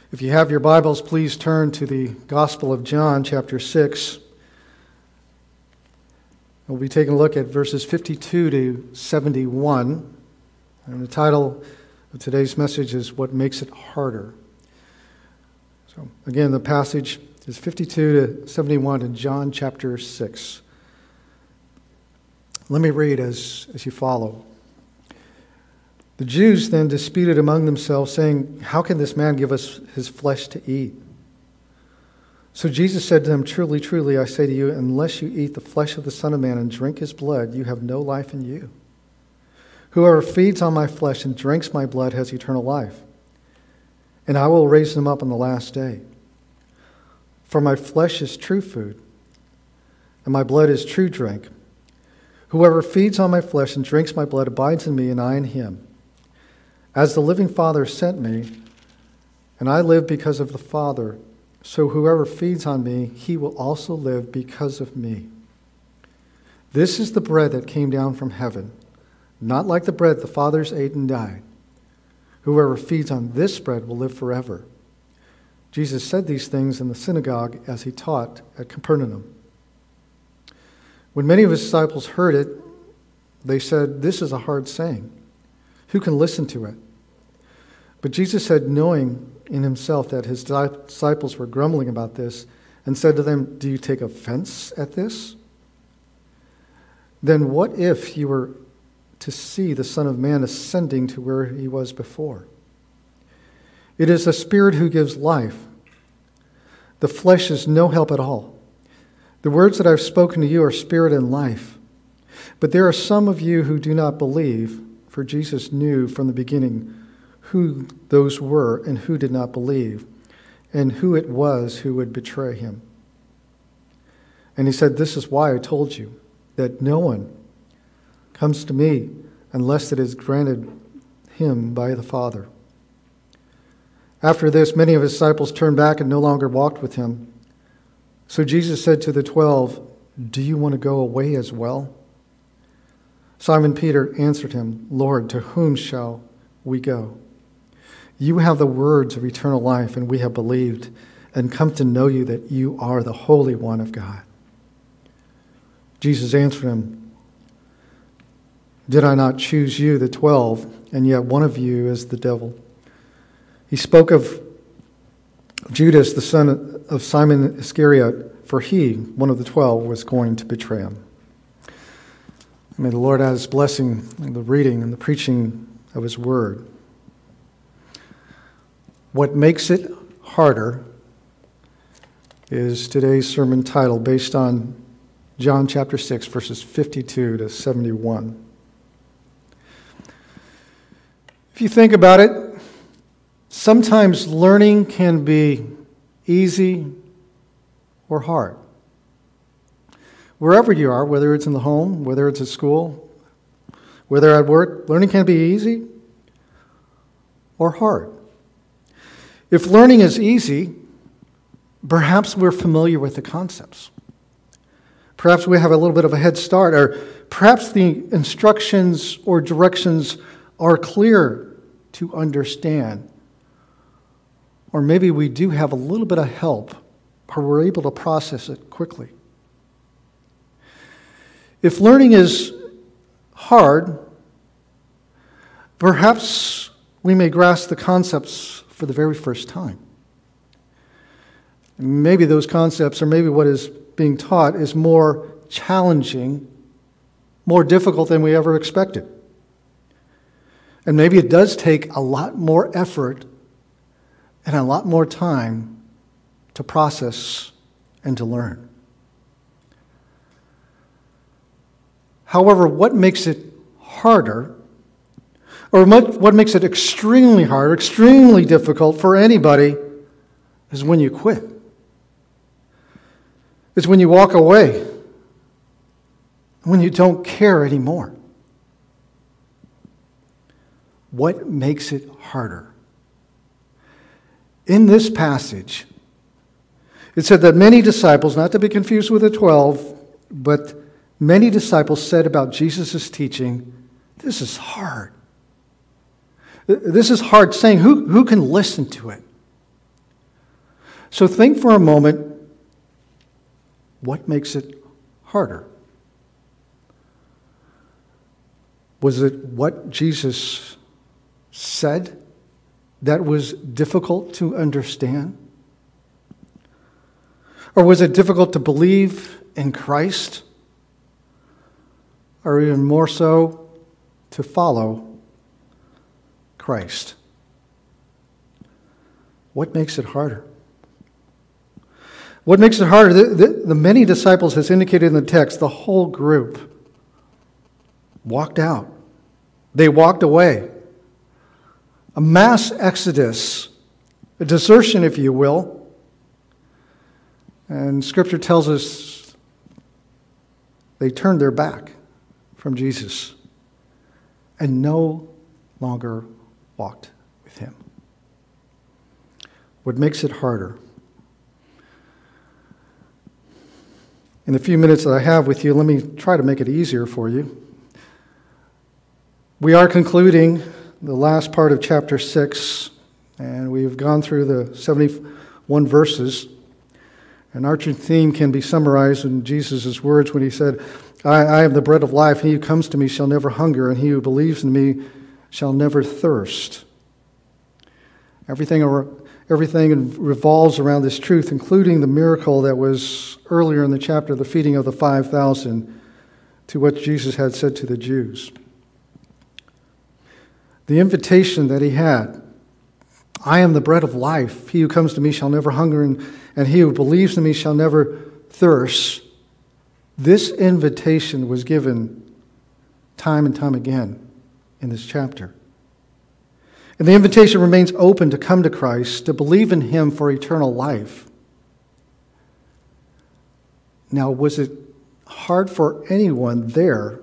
If you have your Bibles, please turn to the Gospel of John, chapter 6. We'll be taking a look at verses 52 to 71. And the title of today's message is What Makes It Harder. So again, the passage is 52 to 71 in John chapter 6. Let me read as you follow. The Jews then disputed among themselves, saying, "How can this man give us his flesh to eat?" So Jesus said to them, "Truly, truly, I say to you, unless you eat the flesh of the Son of Man and drink his blood, you have no life in you. Whoever feeds on my flesh and drinks my blood has eternal life, and I will raise him up on the last day. For my flesh is true food, and my blood is true drink. Whoever feeds on my flesh and drinks my blood abides in me, and I in him. As the living Father sent me, and I live because of the Father, so whoever feeds on me, he will also live because of me. This is the bread that came down from heaven, not like the bread the fathers ate and died. Whoever feeds on this bread will live forever." Jesus said these things in the synagogue as he taught at Capernaum. When many of his disciples heard it, they said, "This is a hard saying. Who can listen to it?" But Jesus said, knowing in himself that his disciples were grumbling about this, and said to them, "Do you take offense at this? Then what if you were to see the Son of Man ascending to where he was before? It is the Spirit who gives life. The flesh is no help at all. The words that I've spoken to you are spirit and life. But there are some of you who do not believe," for Jesus knew from the beginning who those were and who did not believe, and who it was who would betray him. And he said, "This is why I told you that no one comes to me unless it is granted him by the Father." After this, many of his disciples turned back and no longer walked with him. So Jesus said to the 12, "Do you want to go away as well?" Simon Peter answered him, "Lord, to whom shall we go? You have the words of eternal life, and we have believed and come to know you that you are the Holy One of God." Jesus answered him, "Did I not choose you, the 12, and yet one of you is the devil?" He spoke of Judas, the son of Simon Iscariot, for he, one of the 12, was going to betray him. May the Lord add his blessing in the reading and the preaching of his word. What makes it harder is today's sermon title, based on John chapter 6, verses 52 to 71. If you think about it, sometimes learning can be easy or hard. Wherever you are, whether it's in the home, whether it's at school, whether at work, learning can be easy or hard. If learning is easy, perhaps we're familiar with the concepts. Perhaps we have a little bit of a head start, or perhaps the instructions or directions are clear to understand. Or maybe we do have a little bit of help, or we're able to process it quickly. If learning is hard, perhaps we may grasp the concepts for the very first time. Maybe those concepts, or maybe what is being taught, is more challenging, more difficult than we ever expected. And maybe it does take a lot more effort and a lot more time to process and to learn. However, what makes it harder, or what makes it extremely hard, extremely difficult for anybody, is when you quit. It's when you walk away, when you don't care anymore. What makes it harder? In this passage, it said that many disciples, not to be confused with the 12, but many disciples said about Jesus' teaching, "This is hard. This is hard saying. Who can listen to it?" So think for a moment, what makes it harder? Was it what Jesus said that was difficult to understand? Or was it difficult to believe in Christ? Or even more so, to follow Christ? What makes it harder? What makes it harder? The many disciples, as indicated in the text, the whole group walked out. They walked away. A mass exodus, a desertion, if you will. And Scripture tells us they turned their back from Jesus and no longer walked with him. What makes it harder? In the few minutes that I have with you, let me try to make it easier for you. We are concluding the last part of chapter 6, and we've gone through the 71 verses. And our theme can be summarized in Jesus' words when he said, I am the bread of life. He who comes to me shall never hunger, and he who believes in me shall never thirst. Everything revolves around this truth, including the miracle that was earlier in the chapter, the feeding of the 5,000, to what Jesus had said to the Jews. The invitation that he had, I am the bread of life. He who comes to me shall never hunger, and he who believes in me shall never thirst. This invitation was given time and time again in this chapter. And the invitation remains open to come to Christ, to believe in him for eternal life. Now, was it hard for anyone there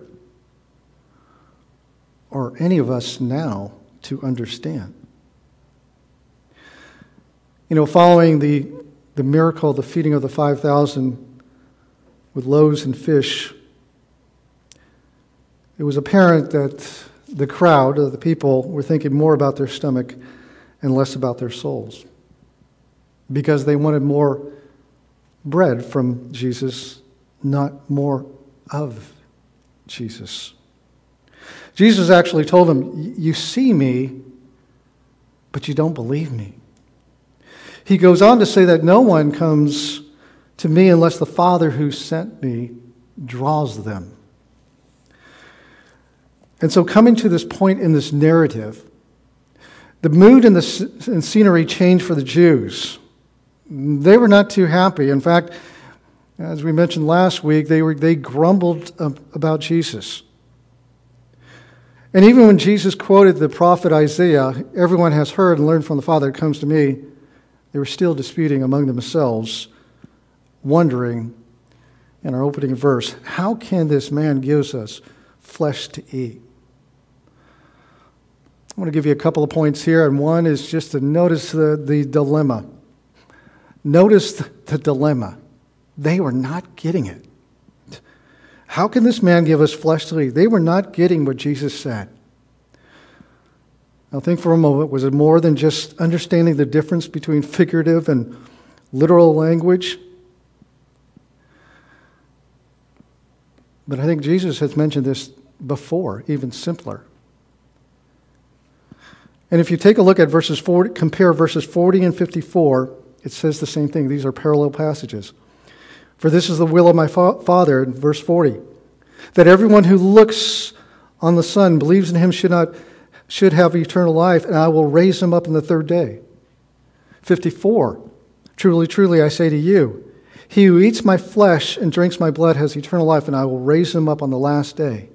or any of us now to understand? You know, following the miracle, the feeding of the 5,000 with loaves and fish, it was apparent that the crowd, the people, were thinking more about their stomach and less about their souls, because they wanted more bread from Jesus, not more of Jesus. Jesus actually told them, you see me, but you don't believe me. He goes on to say that no one comes to me unless the Father who sent me draws them. And so coming to this point in this narrative, the mood and scenery changed for the Jews. They were not too happy. In fact, as we mentioned last week, they grumbled about Jesus. And even when Jesus quoted the prophet Isaiah, everyone has heard and learned from the Father that comes to me, they were still disputing among themselves, wondering in our opening verse, how can this man give us flesh to eat? I want to give you a couple of points here, and one is just to notice the dilemma. Notice the dilemma. They were not getting it. How can this man give us flesh to eat? They were not getting what Jesus said. Now think for a moment, was it more than just understanding the difference between figurative and literal language? But I think Jesus has mentioned this before, even simpler. And if you take a look at verses 40, compare verses 40 and 54, it says the same thing. These are parallel passages. For this is the will of my Father, in verse 40, that everyone who looks on the Son, believes in him, should have eternal life, and I will raise him up in the third day. 54, truly, truly, I say to you, he who eats my flesh and drinks my blood has eternal life, and I will raise him up on the last day.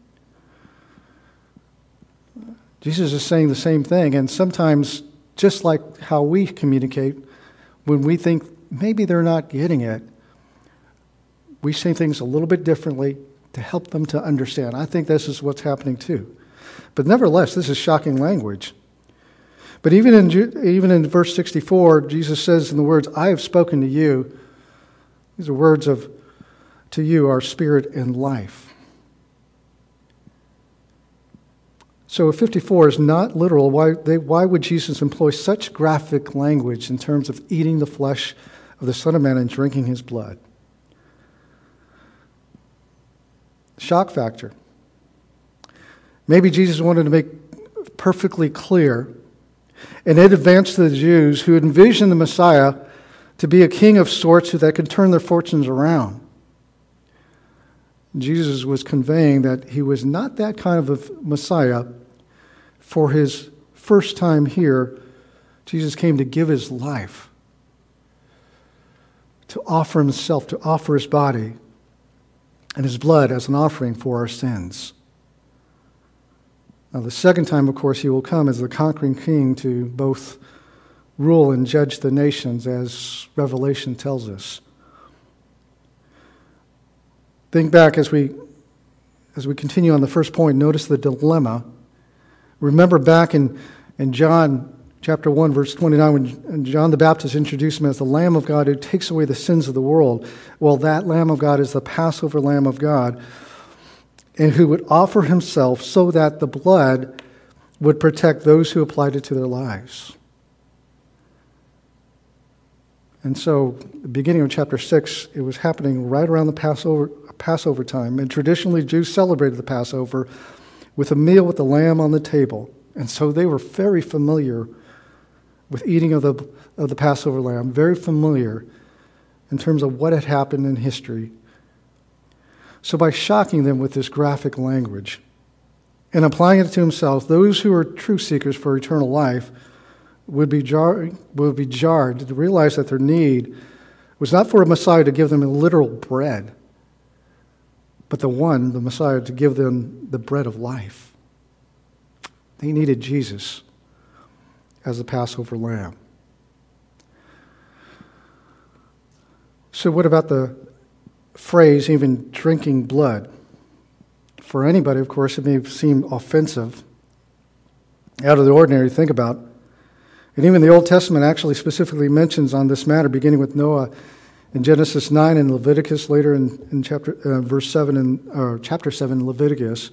Jesus is saying the same thing, and sometimes, just like how we communicate, when we think maybe they're not getting it, we say things a little bit differently to help them to understand. I think this is what's happening too. But nevertheless, this is shocking language. But even in verse 64, Jesus says in the words, I have spoken to you, these are words of, to you are spirit and life. So if 54 is not literal, why would Jesus employ such graphic language in terms of eating the flesh of the Son of Man and drinking his blood? Shock factor. Maybe Jesus wanted to make perfectly clear and in advance to the Jews who envisioned the Messiah to be a king of sorts that could turn their fortunes around. Jesus was conveying that he was not that kind of a Messiah. For his first time here, Jesus came to give his life, to offer himself, to offer his body and his blood as an offering for our sins. Now, the second time, of course, he will come as the conquering king to both rule and judge the nations, as Revelation tells us. Think back as we continue on the first point. Notice the dilemma. Remember back in John chapter 1, verse 29, when John the Baptist introduced him as the Lamb of God who takes away the sins of the world. Well, that Lamb of God is the Passover Lamb of God, and who would offer himself so that the blood would protect those who applied it to their lives. And so, the beginning of chapter 6, it was happening right around the Passover time. And traditionally, Jews celebrated the Passover with a meal with the lamb on the table. And so they were very familiar with eating of the Passover lamb, very familiar in terms of what had happened in history. So by shocking them with this graphic language and applying it to himself, those who are true seekers for eternal life would be jarred to realize that their need was not for a Messiah to give them a literal bread, but the Messiah, to give them the bread of life. They needed Jesus as the Passover lamb. So what about the phrase, even drinking blood? For anybody, of course, it may seem offensive, out of the ordinary to think about. And even the Old Testament actually specifically mentions on this matter, beginning with Noah in Genesis 9 and Leviticus, later in chapter 7 in Leviticus.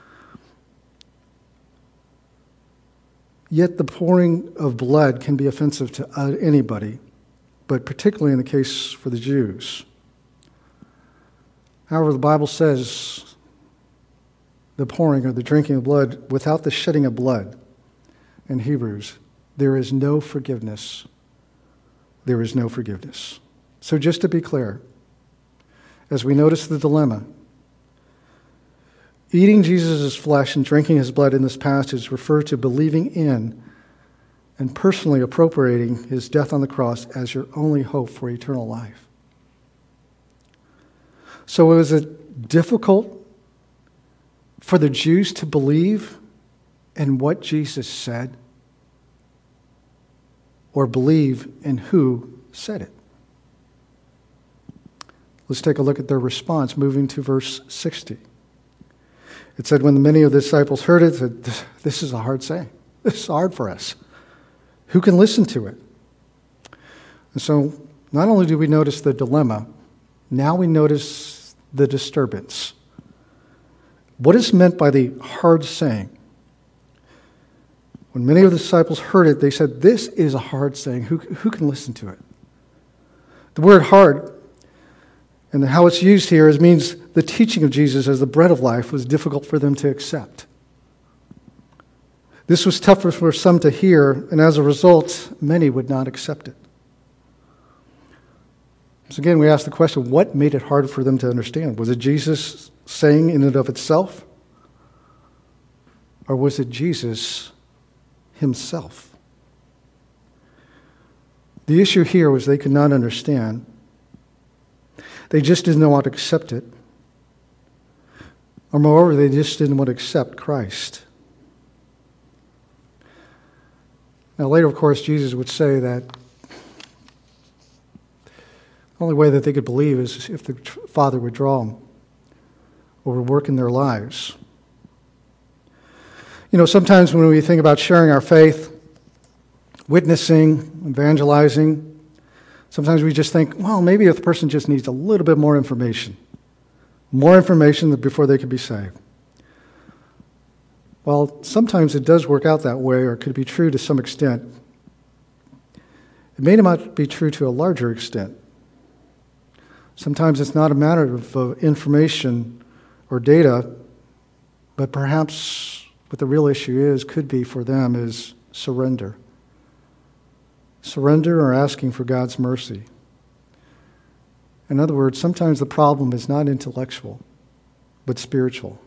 Yet the pouring of blood can be offensive to anybody, but particularly in the case for the Jews. However, the Bible says the pouring or the drinking of blood without the shedding of blood, in Hebrews, there is no forgiveness. There is no forgiveness. So just to be clear, as we notice the dilemma, eating Jesus' flesh and drinking his blood in this passage refer to believing in and personally appropriating his death on the cross as your only hope for eternal life. So was it difficult for the Jews to believe in what Jesus said, or believe in who said it? Let's take a look at their response, moving to verse 60. It said, when many of the disciples heard it, said, this is a hard saying. This is hard for us. Who can listen to it? And so, not only do we notice the dilemma, now we notice the disturbance. What is meant by the hard saying? When many of the disciples heard it, they said, this is a hard saying. Who can listen to it? The word hard, and how it's used here, means the teaching of Jesus as the bread of life was difficult for them to accept. This was tougher for some to hear, and as a result, many would not accept it. So again, we ask the question, what made it hard for them to understand? Was it Jesus saying in and of itself? Or was it Jesus himself? The issue here was they could not understand. They just didn't want to accept it. Or moreover, they just didn't want to accept Christ. Now later, of course, Jesus would say that the only way that they could believe is if the Father would draw them or would work in their lives. You know, sometimes when we think about sharing our faith, witnessing, evangelizing, sometimes we just think, well, maybe if the person just needs a little bit more information before they can be saved. Well, sometimes it does work out that way, or it could be true to some extent. It may not be true to a larger extent. Sometimes it's not a matter of information or data, but perhaps what the real issue could be for them is surrender. Surrender or asking for God's mercy. In other words, sometimes the problem is not intellectual, but spiritual.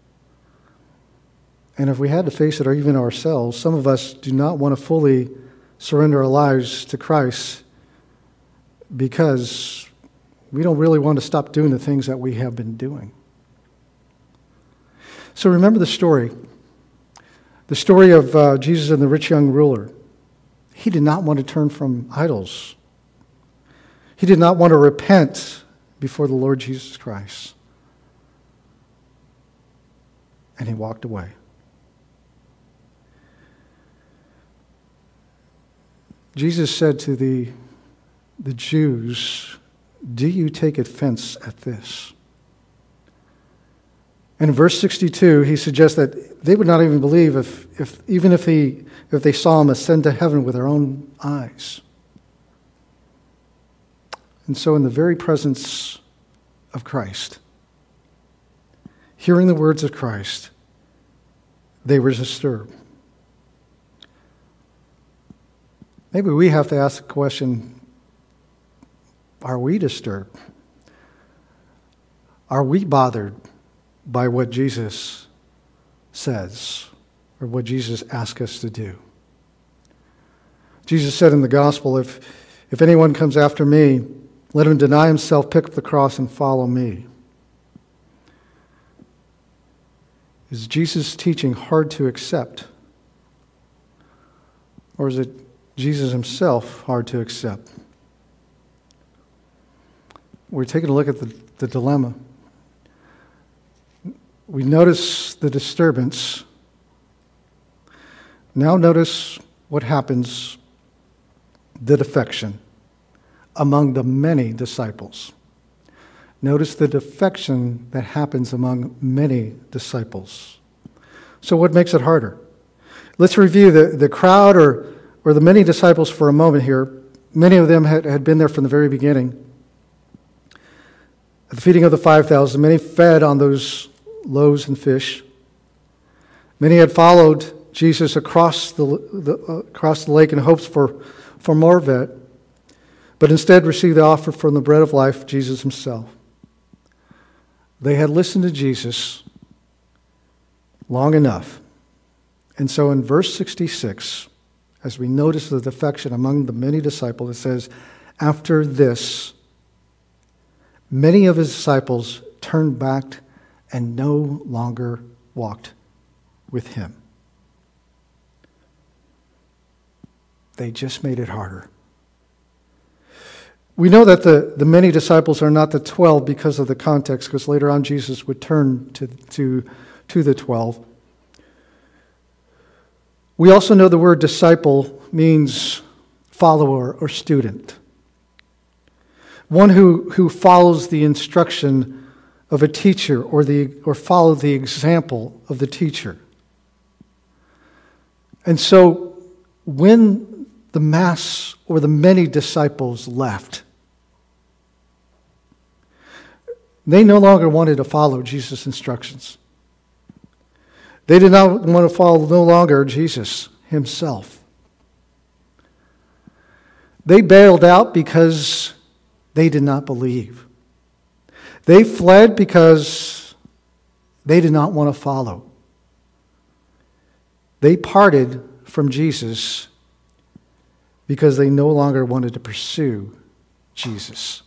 And if we had to face it, or even ourselves, some of us do not want to fully surrender our lives to Christ because we don't really want to stop doing the things that we have been doing. So remember the story of Jesus and the rich young ruler. He did not want to turn from idols. He did not want to repent before the Lord Jesus Christ. And he walked away. Jesus said to the Jews, "Do you take offense at this?" And in verse 62, he suggests that they would not even believe if they saw him ascend to heaven with their own eyes. And so in the very presence of Christ, hearing the words of Christ, they were disturbed. Maybe we have to ask the question, are we disturbed? Are we bothered by what Jesus says or what Jesus asks us to do? Jesus said in the gospel, if anyone comes after me, let him deny himself, pick up the cross, and follow me. Is Jesus' teaching hard to accept? Or is it Jesus himself hard to accept? We're taking a look at the dilemma. We notice the disturbance. Now notice what happens, the defection among the many disciples. Notice the defection that happens among many disciples. So what makes it harder? Let's review the crowd or the many disciples for a moment here. Many of them had been there from the very beginning. At the feeding of the 5,000, many fed on those loaves and fish. Many had followed Jesus across the lake in hopes for more of it, but instead received the offer from the bread of life, Jesus himself. They had listened to Jesus long enough. And so in verse 66, as we notice the defection among the many disciples, it says, after this, many of his disciples turned back and no longer walked with him. They just made it harder. We know that the many disciples are not the 12 because of the context, because later on Jesus would turn to the 12. We also know the word disciple means follower or student. One who follows the instruction of a teacher or follow the example of the teacher. And so when the mass or the many disciples left, they no longer wanted to follow Jesus' instructions. They did not want to follow no longer Jesus himself. They bailed out because they did not believe. They fled because they did not want to follow. They parted from Jesus because they no longer wanted to pursue Jesus.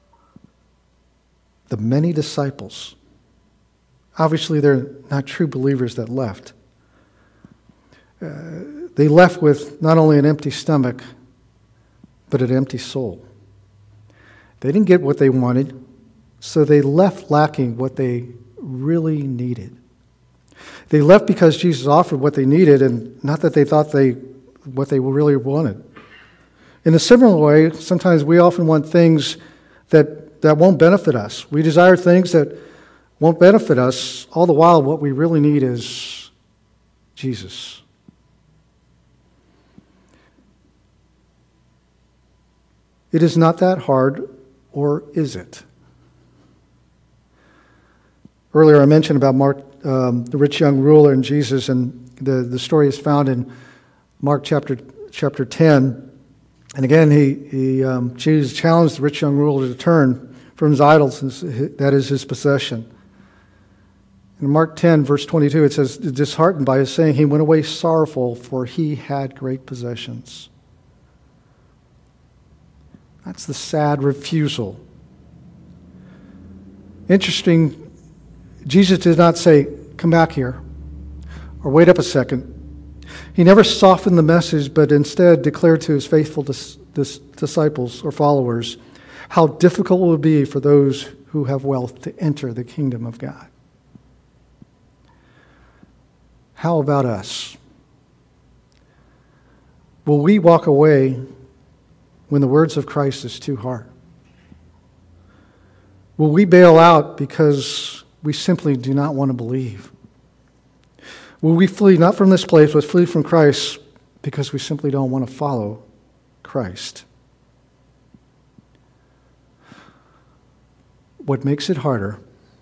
The many disciples, obviously they're not true believers that left. They left with not only an empty stomach, but an empty soul. They didn't get what they wanted, so they left lacking what they really needed. They left because Jesus offered what they needed, and not that they thought what they really wanted. In a similar way, sometimes we often want things that won't benefit us. We desire things that won't benefit us, all the while what we really need is Jesus. It is not that hard, or is it? Earlier I mentioned about Mark, the rich young ruler and Jesus, and the story is found in Mark chapter 10. And again, Jesus challenged the rich young ruler to turn from his idols, that is his possession. In Mark 10, verse 22, it says, disheartened by his saying, he went away sorrowful, for he had great possessions. That's the sad refusal. Interesting, Jesus did not say, come back here, or wait up a second. He never softened the message, but instead declared to his faithful disciples or followers how difficult it would be for those who have wealth to enter the kingdom of God. How about us? Will we walk away when the words of Christ is too hard? Will we bail out because we simply do not want to believe? Will we flee not from this place, but flee from Christ because we simply don't want to follow Christ? What makes it harder,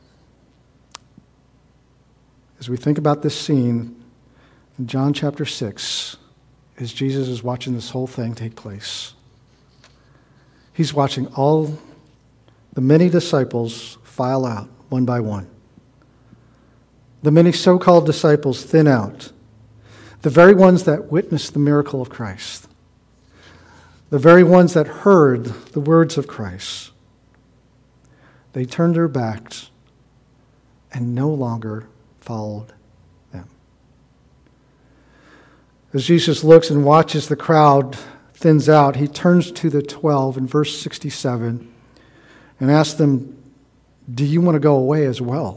as we think about this scene in John chapter 6, is Jesus is watching this whole thing take place. He's watching all the many disciples file out one by one. The many so-called disciples thin out. The very ones that witnessed the miracle of Christ. The very ones that heard the words of Christ. They turned their backs and no longer followed them. As Jesus looks and watches the crowd thins out, he turns to the 12 in verse 67 and asks them, do you want to go away as well?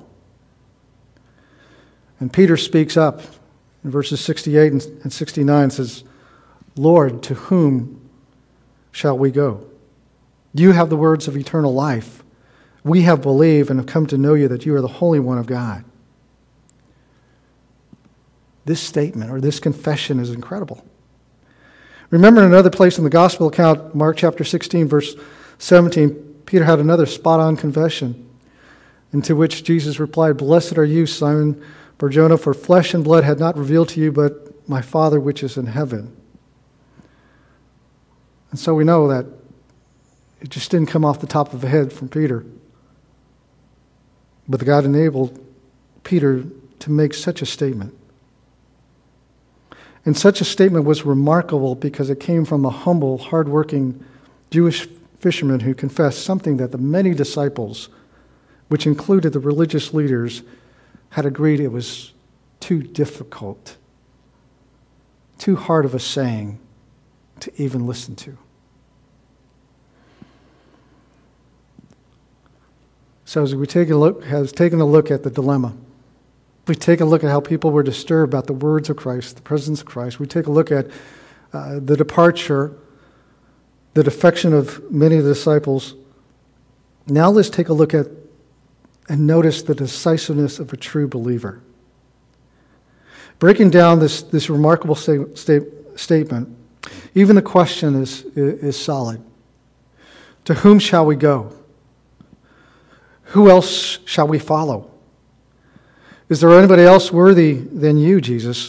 And Peter speaks up in verses 68 and 69 and says, Lord, to whom shall we go? You have the words of eternal life. We have believed and have come to know you that you are the Holy One of God. This statement or this confession is incredible. Remember in another place in the gospel account, Mark chapter 16, verse 17, Peter had another spot-on confession, into which Jesus replied, blessed are you, Simon Bar-Jonah, for flesh and blood had not revealed to you, but my Father which is in heaven. And so we know that it just didn't come off the top of the head from Peter. But God enabled Peter to make such a statement. And such a statement was remarkable because it came from a humble, hardworking Jewish fisherman who confessed something that the many disciples, which included the religious leaders, had agreed it was too difficult, too hard of a saying to even listen to. So as we taken a look at the dilemma, we take a look at how people were disturbed about the words of Christ, the presence of Christ. We take a look at the departure, the defection of many of the disciples. Now let's take a look at and notice the decisiveness of a true believer. Breaking down this remarkable statement, even the question is solid. To whom shall we go? Who else shall we follow? Is there anybody else worthy than you, Jesus?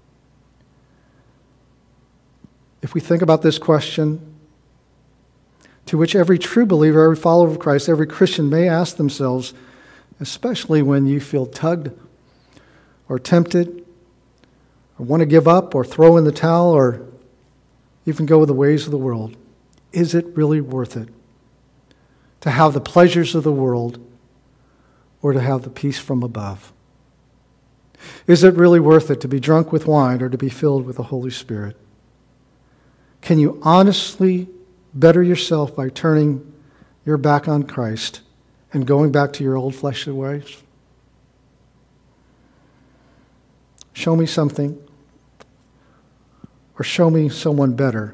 If we think about this question, to which every true believer, every follower of Christ, every Christian may ask themselves, especially when you feel tugged or tempted or want to give up or throw in the towel or even go with the ways of the world, is it really worth it to have the pleasures of the world or to have the peace from above? Is it really worth it to be drunk with wine or to be filled with the Holy Spirit? Can you honestly better yourself by turning your back on Christ and going back to your old fleshly ways? Show me something, or show me someone better.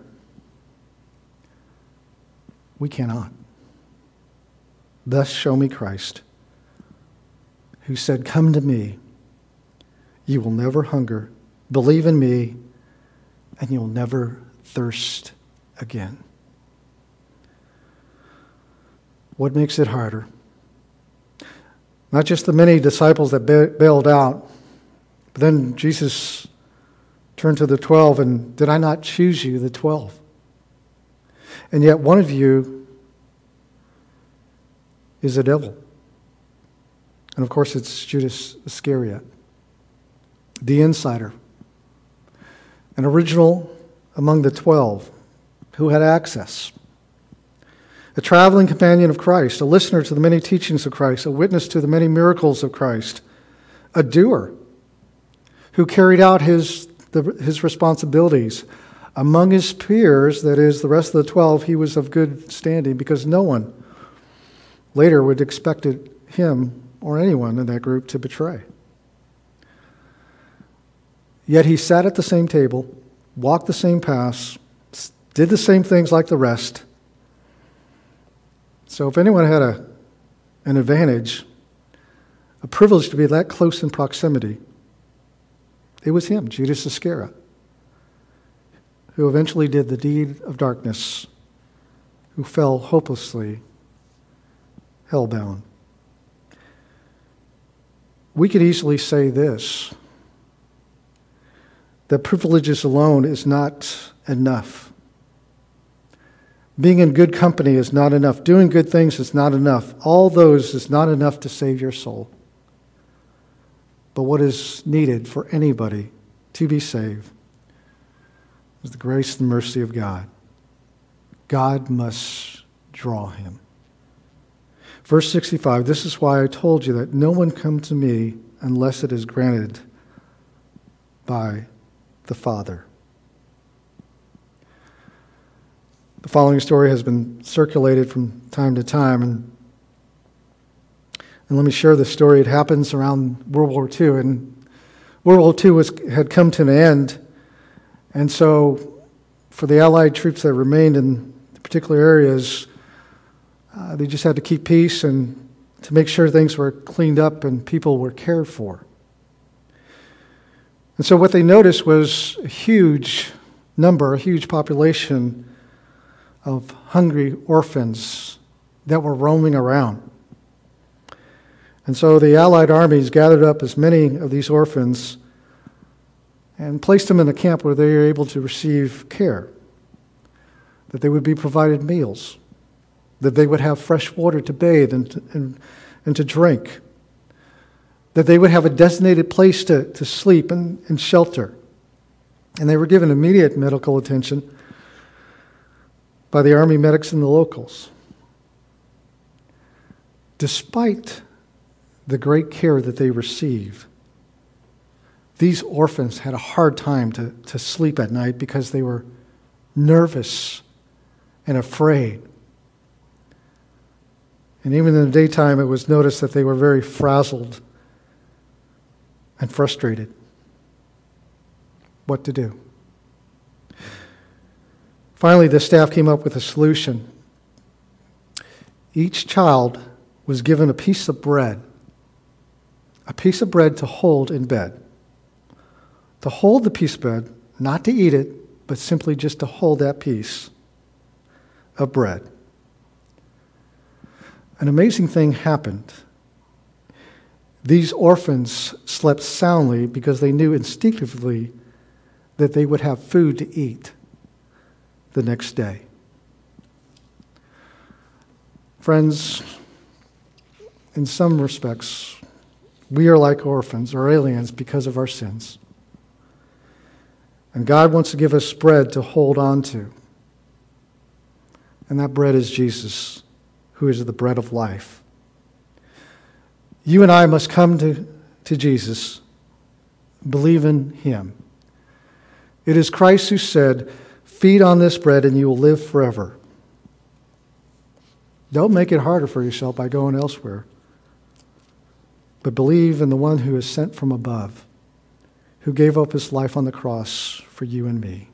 We cannot. Thus show me Christ, who said, come to me. You will never hunger Believe in me, and you'll never thirst again. What makes it harder? Not just the many disciples that bailed out, but then Jesus turned to the 12 and, did I not choose you, the 12? And yet one of you is a devil. And of course it's Judas Iscariot, the insider, an original among the 12 who had access. A traveling companion of Christ, a listener to the many teachings of Christ, a witness to the many miracles of Christ, a doer who carried out his responsibilities. Among his peers, that is, the rest of the 12, he was of good standing because no one later would expect him or anyone in that group to betray. Yet he sat at the same table, walked the same paths, did the same things like the rest. So if anyone had an advantage, a privilege to be that close in proximity, it was him, Judas Iscariot, who eventually did the deed of darkness, who fell hopelessly hellbound. We could easily say this, that privileges alone is not enough. Being in good company is not enough. Doing good things is not enough. All those is not enough to save your soul. But what is needed for anybody to be saved is the grace and mercy of God. God must draw him. Verse 65, this is why I told you that no one come to me unless it is granted by the Father. The following story has been circulated from time to time, and let me share this story. It happens around World War II, and World War II had come to an end, and so for the Allied troops that remained in the particular areas, they just had to keep peace and to make sure things were cleaned up and people were cared for. And so what they noticed was a huge number, a huge population of hungry orphans that were roaming around. And so the Allied armies gathered up as many of these orphans and placed them in a camp where they were able to receive care, that they would be provided meals, that they would have fresh water to bathe and to drink, that they would have a designated place to sleep and shelter. And they were given immediate medical attention by the army medics and the locals. Despite the great care that they received, these orphans had a hard time to sleep at night because they were nervous and afraid. And even in the daytime, it was noticed that they were very frazzled and frustrated. What to do? Finally, the staff came up with a solution. Each child was given a piece of bread to hold in bed. To hold the piece of bread, not to eat it, but simply just to hold that piece of bread. An amazing thing happened. These orphans slept soundly because they knew instinctively that they would have food to eat the next day. Friends, in some respects, we are like orphans or aliens because of our sins. And God wants to give us bread to hold on to. And that bread is Jesus, who is the bread of life. You and I must come to Jesus, believe in him. It is Christ who said, "Feed on this bread and you will live forever." Don't make it harder for yourself by going elsewhere. But believe in the one who is sent from above, who gave up his life on the cross for you and me.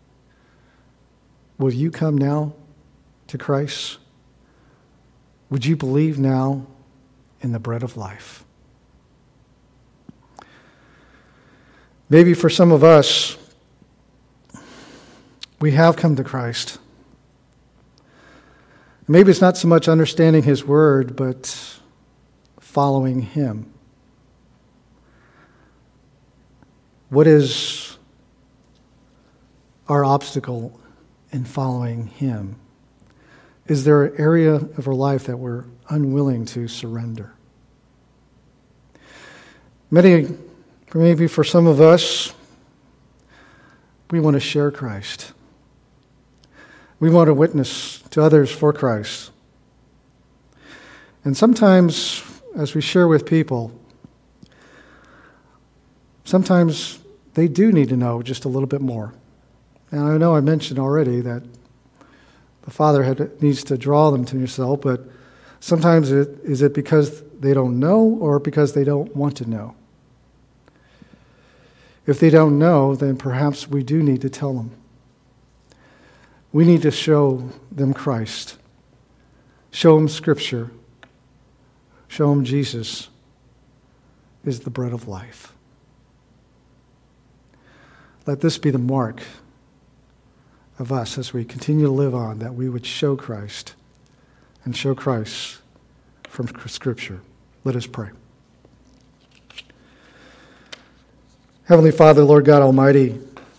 Will you come now to Christ? Would you believe now in the bread of life? Maybe for some of us, we have come to Christ. Maybe it's not so much understanding His Word, but following Him. What is our obstacle in following Him? Is there an area of our life that we're unwilling to surrender? Maybe for some of us, we want to share Christ. We want to witness to others for Christ. And sometimes, as we share with people, sometimes they do need to know just a little bit more. And I know I mentioned already that the Father needs to draw them to Himself, but sometimes is it because they don't know or because they don't want to know? If they don't know, then perhaps we do need to tell them. We need to show them Christ. Show them Scripture. Show them Jesus is the bread of life. Let this be the mark of us as we continue to live on, that we would show Christ and show Christ from Scripture. Let us pray. Heavenly Father, Lord God Almighty,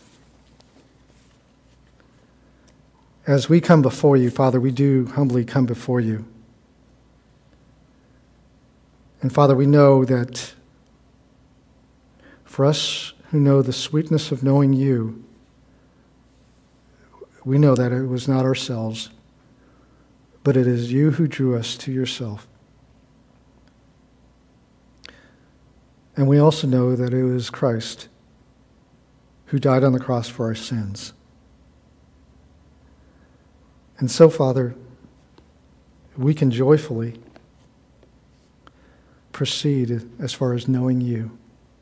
as we come before you, Father, we do humbly come before you. And Father, we know that for us who know the sweetness of knowing you, we know that it was not ourselves, but it is you who drew us to yourself. And we also know that it was Christ who died on the cross for our sins. And so, Father, we can joyfully proceed as far as knowing you.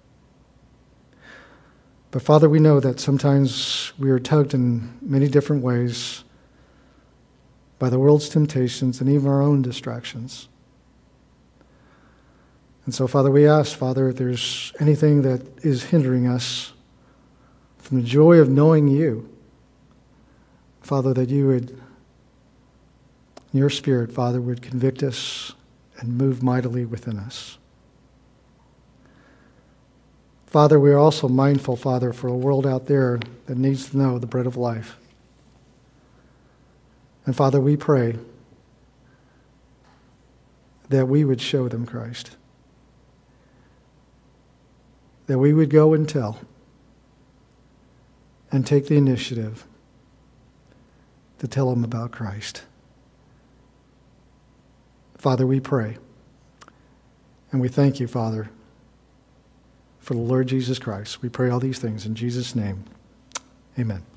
But Father, we know that sometimes we are tugged in many different ways by the world's temptations and even our own distractions. And so, Father, we ask, Father, if there's anything that is hindering us from the joy of knowing you, Father, that you would, your Spirit, Father, would convict us and move mightily within us. Father, we are also mindful, Father, for a world out there that needs to know the bread of life. And Father, we pray that we would show them Christ. That we would go and tell and take the initiative to tell them about Christ. Father, we pray. And we thank you, Father, for the Lord Jesus Christ. We pray all these things in Jesus' name. Amen.